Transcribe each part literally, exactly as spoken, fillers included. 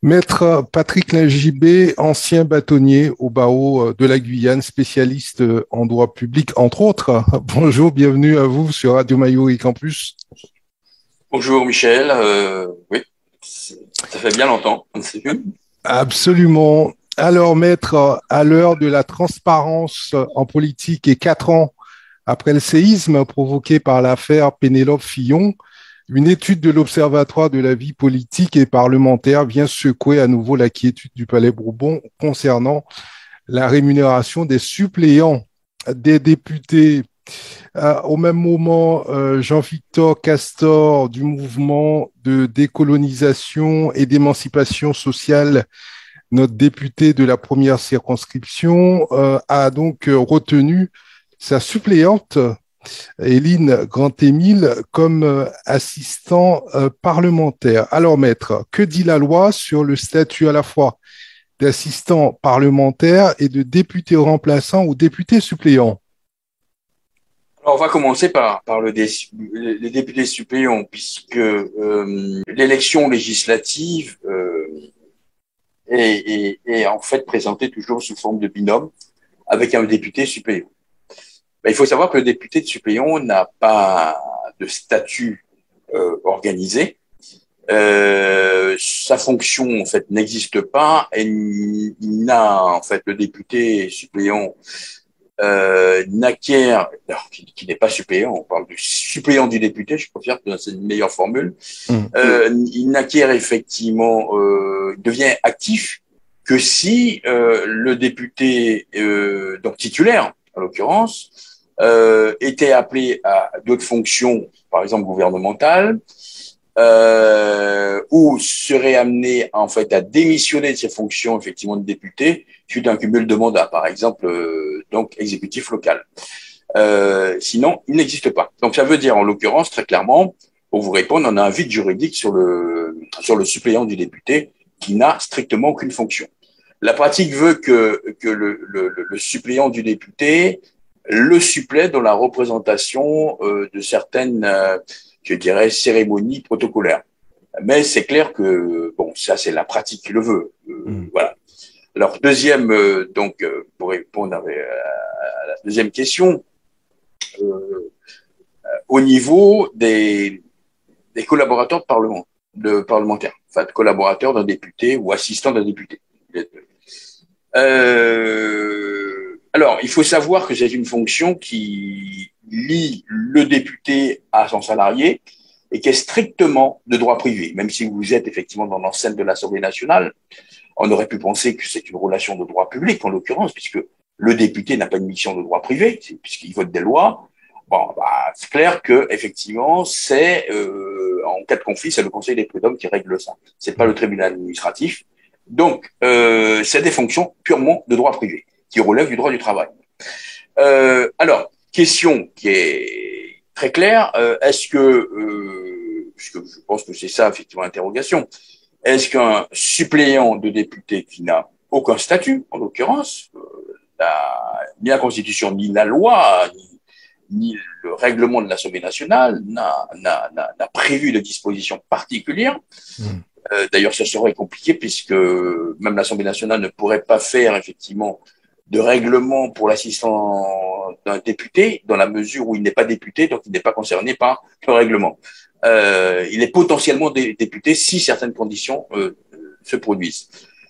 Maître Patrick Lingibé, ancien bâtonnier au barreau euh, de la Guyane, spécialiste euh, en droit public, entre autres. Bonjour, bienvenue à vous sur Radio Mayo et Campus. Bonjour Michel, euh, oui, ça fait bien longtemps, on ne s'est vu. Absolument. Alors, maître, à l'heure de la transparence en politique et quatre ans après le séisme provoqué par l'affaire Pénélope Fillon, une étude de l'Observatoire de la vie politique et parlementaire vient secouer à nouveau la quiétude du Palais Bourbon concernant la rémunération des suppléants des députés. Euh, au même moment, euh, Jean-Victor Castor du mouvement de décolonisation et d'émancipation sociale, notre député de la première circonscription, euh, a donc euh, retenu sa suppléante, Éline Grand-Émile, comme euh, assistant euh, parlementaire. Alors, maître, que dit la loi sur le statut à la fois d'assistant parlementaire et de député remplaçant ou député suppléant? Alors on va commencer par, par le dé, les députés suppléants, puisque euh, l'élection législative euh, est, est, est en fait présentée toujours sous forme de binôme avec un député suppléant. Ben, il faut savoir que le député de suppléant n'a pas de statut euh, organisé. Euh, sa fonction en fait n'existe pas et il n'a en fait le député suppléant euh, n'acquiert, alors, qui, qui n'est pas suppléant, on parle du suppléant du député, je préfère que c'est une meilleure formule, Mmh. euh, il n'acquiert effectivement, euh, devient actif que si euh, le député, euh, donc titulaire en l'occurrence, euh, était appelé à d'autres fonctions, par exemple gouvernementales, euh, ou serait amené en fait à démissionner de ses fonctions effectivement de député suite à un cumul de mandats, par exemple euh, donc exécutif local. Euh, sinon, il n'existe pas. Donc ça veut dire en l'occurrence très clairement, pour vous répondre, on a un vide juridique sur le sur le suppléant du député qui n'a strictement aucune fonction. La pratique veut que que le, le, le suppléant du député le supplée dans la représentation euh, de certaines euh, je dirais, cérémonie protocolaire. Mais c'est clair que, bon, ça, c'est la pratique qui le veut. Euh, Mmh. voilà. Alors, deuxième, euh, donc, euh, pour répondre à, à la deuxième question, euh, au niveau des, des collaborateurs de, parlement, de parlementaires, enfin, de collaborateurs d'un député ou assistants d'un député. Euh, alors, il faut savoir que c'est une fonction qui lie le député à son salarié et qui est strictement de droit privé. Même si vous êtes effectivement dans l'enceinte de l'Assemblée nationale, on aurait pu penser que c'est une relation de droit public, en l'occurrence, puisque le député n'a pas une mission de droit privé, puisqu'il vote des lois. Bon, bah, c'est clair que effectivement, c'est euh, en cas de conflit, c'est le Conseil des prud'hommes qui règle ça. C'est pas le tribunal administratif. Donc, euh, c'est des fonctions purement de droit privé, qui relèvent du droit du travail. Euh, alors, question qui est très claire, euh, est-ce que, euh, puisque je pense que c'est ça effectivement l'interrogation, est-ce qu'un suppléant de député qui n'a aucun statut, en l'occurrence, euh, la, ni la Constitution, ni la loi, ni, ni le règlement de l'Assemblée nationale n'a, n'a, n'a, n'a prévu de dispositions particulières. Mmh. Euh, d'ailleurs, ça serait compliqué puisque même l'Assemblée nationale ne pourrait pas faire effectivement de règlement pour l'assistant d'un député dans la mesure où il n'est pas député, donc il n'est pas concerné par le règlement. Euh, il est potentiellement dé- député si certaines conditions euh, se produisent.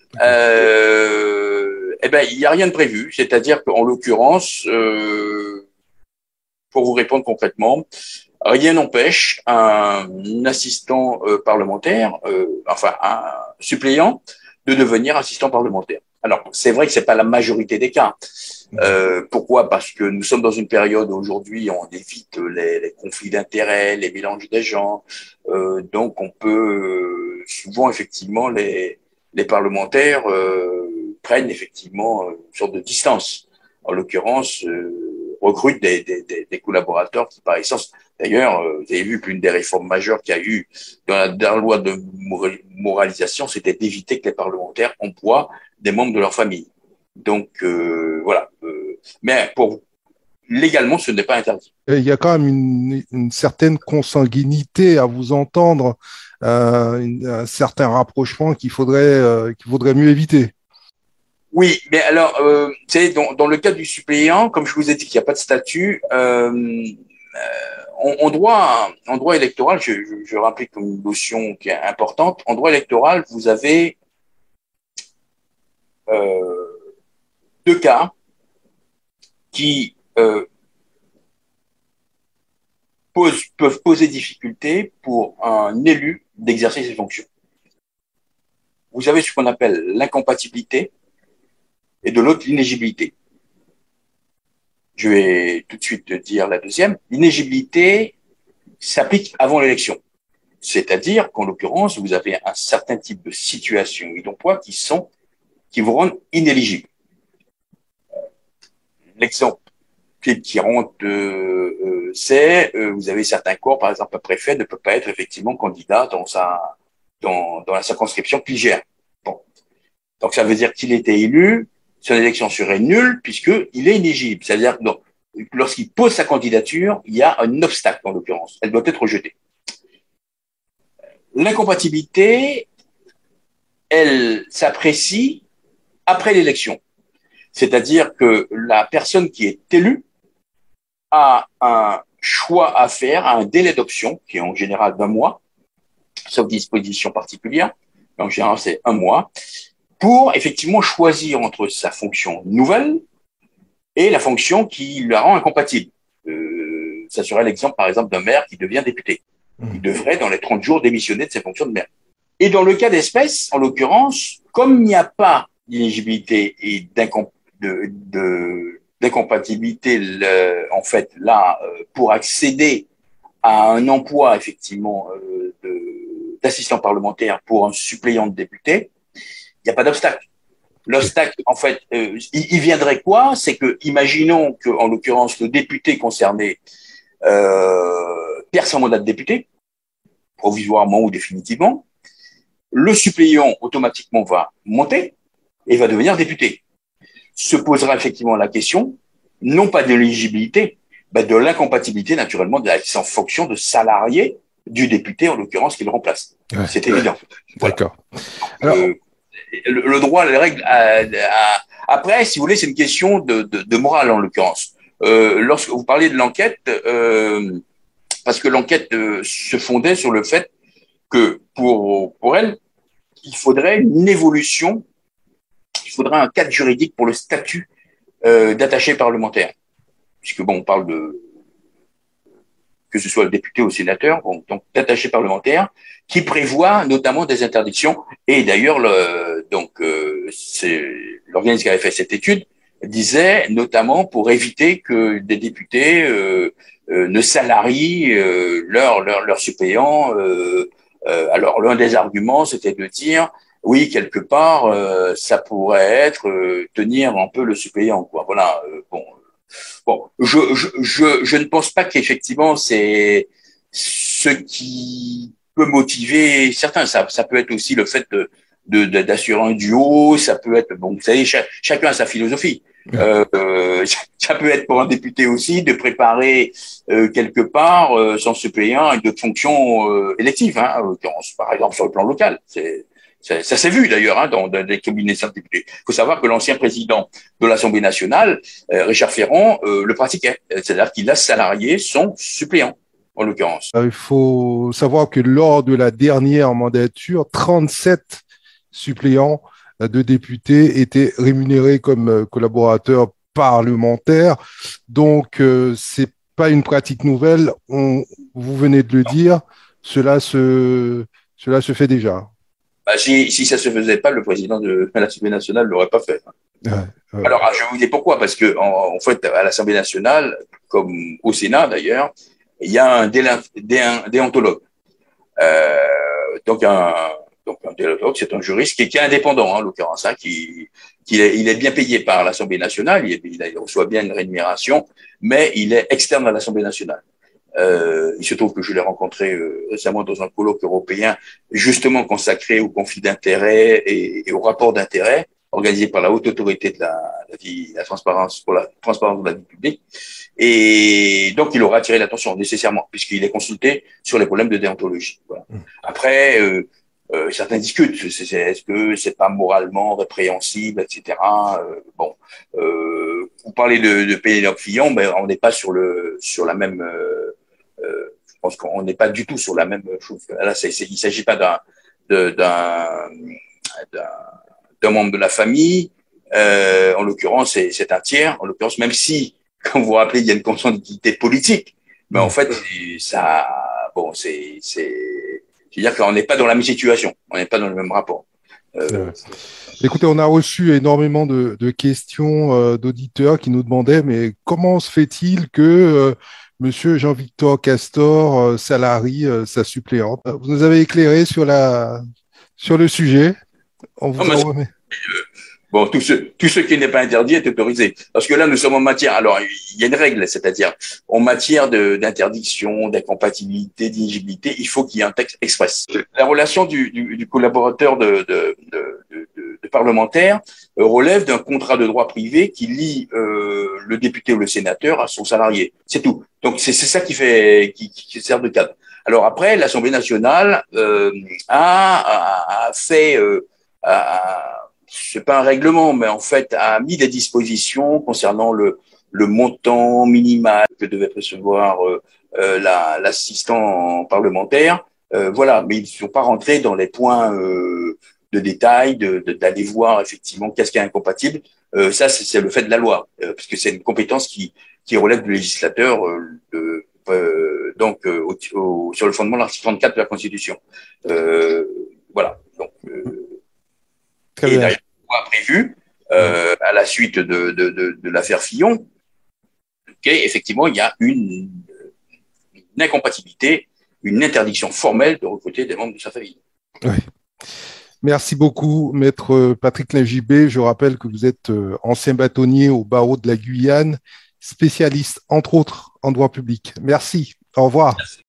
Euh, eh ben, il n'y a rien de prévu, c'est-à-dire qu'en l'occurrence, euh, pour vous répondre concrètement, rien n'empêche un assistant euh, parlementaire, euh, enfin un suppléant, de devenir assistant parlementaire. Alors, c'est vrai que c'est pas la majorité des cas. Euh, pourquoi? Parce que nous sommes dans une période où aujourd'hui on évite les, les conflits d'intérêts, les mélanges des gens. Euh, donc, on peut euh, souvent effectivement les les parlementaires euh, prennent effectivement une sorte de distance. En l'occurrence, euh, recrutent des, des, des, des collaborateurs qui, par essence, d'ailleurs, euh, vous avez vu qu'une des réformes majeures qu'il y a eu dans la, dans la loi de moralisation, c'était d'éviter que les parlementaires emploient des membres de leur famille. Donc euh, voilà. Euh, mais pour légalement, ce n'est pas interdit. Et il y a quand même une, une certaine consanguinité à vous entendre, euh, une- un certain rapprochement qu'il faudrait, euh, qu'il faudrait mieux éviter. Oui, mais alors, euh, tu sais, dans, dans le cas du suppléant, comme je vous ai dit qu'il n'y a pas de statut, euh, euh, en, en droit, en droit électoral, je, je, je rappelle comme une notion qui est importante, en droit électoral, vous avez euh, deux cas qui euh, posent, peuvent poser difficulté pour un élu d'exercer ses fonctions. Vous avez ce qu'on appelle l'incompatibilité et de l'autre l'inéligibilité. Je vais tout de suite dire la deuxième. L'inéligibilité s'applique avant l'élection. C'est-à-dire qu'en l'occurrence, vous avez un certain type de situation et d'emploi qui sont, qui vous rendent inéligible. L'exemple qui rentre, euh, euh, c'est, euh, vous avez certains corps, par exemple, un préfet ne peut pas être effectivement candidat dans sa, dans, dans la circonscription qu'il gère. Bon. Donc, ça veut dire qu'il était élu, son élection serait nulle puisqu'il est inéligible. C'est-à-dire que donc, lorsqu'il pose sa candidature, il y a un obstacle en l'occurrence. Elle doit être rejetée. L'incompatibilité, elle s'apprécie après l'élection. C'est-à-dire que la personne qui est élue a un choix à faire, a un délai d'option qui est en général d'un mois, sauf disposition particulière. En général, c'est un mois, pour effectivement choisir entre sa fonction nouvelle et la fonction qui la rend incompatible. Euh, ça serait l'exemple, par exemple, d'un maire qui devient député. Il devrait, dans les trente jours, démissionner de ses fonctions de maire. Et dans le cas d'espèce, en l'occurrence, comme il n'y a pas d'inéligibilité et d'incom- de, de, d'incompatibilité, le, en fait, là, euh, pour accéder à un emploi, effectivement, euh, de, d'assistant parlementaire pour un suppléant de député, il n'y a pas d'obstacle. L'obstacle, en fait, euh, il, il viendrait quoi? C'est que, imaginons que, en l'occurrence, le député concerné euh, perd son mandat de député, provisoirement ou définitivement, le suppléant automatiquement va monter et va devenir député. Se posera effectivement la question, non pas de l'éligibilité, mais de l'incompatibilité naturellement de la, en fonction de salarié du député, en l'occurrence, qu'il remplace. Ouais. C'est évident. Voilà. D'accord. Alors, euh, le, le droit, les règles. À, à, après, si vous voulez, c'est une question de, de, de morale en l'occurrence. Euh, lorsque vous parlez de l'enquête, euh, parce que l'enquête euh, se fondait sur le fait que pour pour elle, il faudrait une évolution, il faudrait un cadre juridique pour le statut euh, d'attaché parlementaire, puisque bon, on parle de que ce soit le député ou le sénateur, bon, donc d'attaché parlementaire, qui prévoit notamment des interdictions. Et d'ailleurs, le, donc euh, c'est l'organisme qui avait fait cette étude disait notamment pour éviter que des députés euh, euh, ne salarient euh, leurs leur, leur suppléants. Euh, euh, alors l'un des arguments, c'était de dire oui, quelque part, euh, ça pourrait être euh, tenir un peu le suppléant, quoi. Voilà. Euh, bon. Bon, je, je, je, je ne pense pas qu'effectivement c'est ce qui peut motiver certains. Ça, ça peut être aussi le fait de, de, de d'assurer un duo. Ça peut être bon, vous savez, chaque, chacun a sa philosophie. Euh, euh, ça peut être pour un député aussi de préparer euh, quelque part euh, son suppléant avec d'autres fonctions euh, électives, hein, par exemple sur le plan local. C'est Ça, ça s'est vu d'ailleurs hein, dans, dans les cabinets de députés. Il faut savoir que l'ancien président de l'Assemblée nationale, euh, Richard Ferrand, euh, le pratiquait. C'est-à-dire qu'il a salarié son suppléant, en l'occurrence. Il faut savoir que lors de la dernière mandature, trente-sept suppléants de députés étaient rémunérés comme collaborateurs parlementaires. Donc, euh, c'est pas une pratique nouvelle. On, vous venez de le dire, cela se, cela se fait déjà. Bah, si, si ça se faisait pas, le président de l'Assemblée nationale l'aurait pas fait. Ouais, ouais. Alors, je vais vous dire pourquoi. Parce que, en, en fait, à l'Assemblée nationale, comme au Sénat d'ailleurs, il y a un, déla, dé, un déontologue. Euh, donc, un, donc, un déontologue, c'est un juriste qui, qui est indépendant, en l'occurrence, hein, qui, qui est, il est bien payé par l'Assemblée nationale, il, il, il reçoit bien une rémunération, mais il est externe à l'Assemblée nationale. Euh, il se trouve que je l'ai rencontré euh, récemment dans un colloque européen justement consacré au conflit d'intérêts et, et au rapport d'intérêts organisé par la haute autorité de la, la, vie, la transparence pour la transparence de la vie publique. Et donc, il aura attiré l'attention nécessairement, puisqu'il est consulté sur les problèmes de déontologie. Voilà. Après, euh, euh, certains discutent. C'est, c'est, est-ce que c'est pas moralement répréhensible, et cetera. Euh, bon, euh, vous parlez de, de Pénélope Fillon, mais on n'est pas sur le sur la même. Euh, euh, je pense qu'on n'est pas du tout sur la même chose. Là, c'est, c'est, il s'agit pas d'un de, d'un, d'un d'un membre de la famille. Euh, en l'occurrence, c'est, c'est un tiers. En l'occurrence, même si, comme vous vous rappelez, il y a une consanguinité politique, mais en fait, ça, bon, c'est, c'est, c'est-à-dire qu'on n'est pas dans la même situation, on n'est pas dans le même rapport. Euh, Écoutez, on a reçu énormément de, de questions euh, d'auditeurs qui nous demandaient, mais comment se fait-il que euh, Monsieur Jean-Victor Castor euh, salarie euh, sa suppléante? Vous nous avez éclairé sur la sur le sujet. On vous non, en remet. Bon, tout ce, tout ce qui n'est pas interdit est autorisé. Parce que là, nous sommes en matière. Alors, il y a une règle, c'est-à-dire, en matière de, d'interdiction, d'incompatibilité, d'inéligibilité, il faut qu'il y ait un texte express. La relation du, du, du collaborateur de, de, de, de, de parlementaire euh, relève d'un contrat de droit privé qui lie euh, le député ou le sénateur à son salarié. C'est tout. Donc, c'est, c'est ça qui fait, qui, qui sert de cadre. Alors après, l'Assemblée nationale euh, a, a, a fait, euh, a, c'est pas un règlement, mais en fait a mis des dispositions concernant le, le montant minimal que devait recevoir euh, euh, la, l'assistant parlementaire. Euh, voilà, mais ils ne sont pas rentrés dans les points euh, de détail, de, de, d'aller voir effectivement qu'est-ce qui est incompatible. Euh, ça, c'est, c'est le fait de la loi, euh, parce que c'est une compétence qui, qui relève du législateur, euh, de, euh, donc euh, au, au, sur le fondement de l'article trente-quatre de la Constitution. Euh, voilà. Donc, euh, Très et bien. d'ailleurs, prévu euh, à la suite de, de, de, de l'affaire Fillon, qu'effectivement, il y a une, une incompatibilité, une interdiction formelle de recruter des membres de sa famille. Oui. Merci beaucoup, Maître Patrick Lingibé. Je rappelle que vous êtes ancien bâtonnier au barreau de la Guyane, spécialiste, entre autres, en droit public. Merci. Au revoir. Merci.